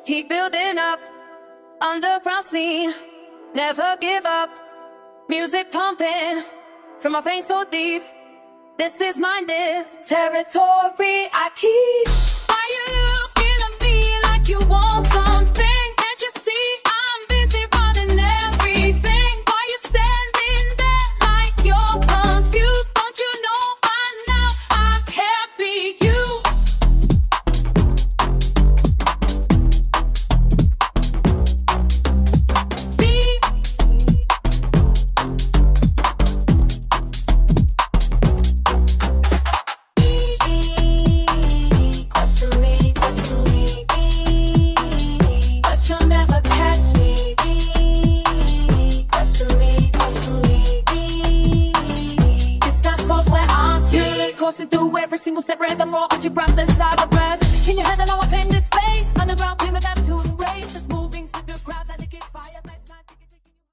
Keep building up, underground scene. Never give up, music pumping from my veins so deep. This is mine, this territory I keep. Why you looking at me like you want something? Can't you see I'm busy running everything? Why you standing there like you're confused? Don't you know by now I can't be you? Coursing through every single step, rhythm, roll with your breath inside the breath. Can you handle how I pain this bed?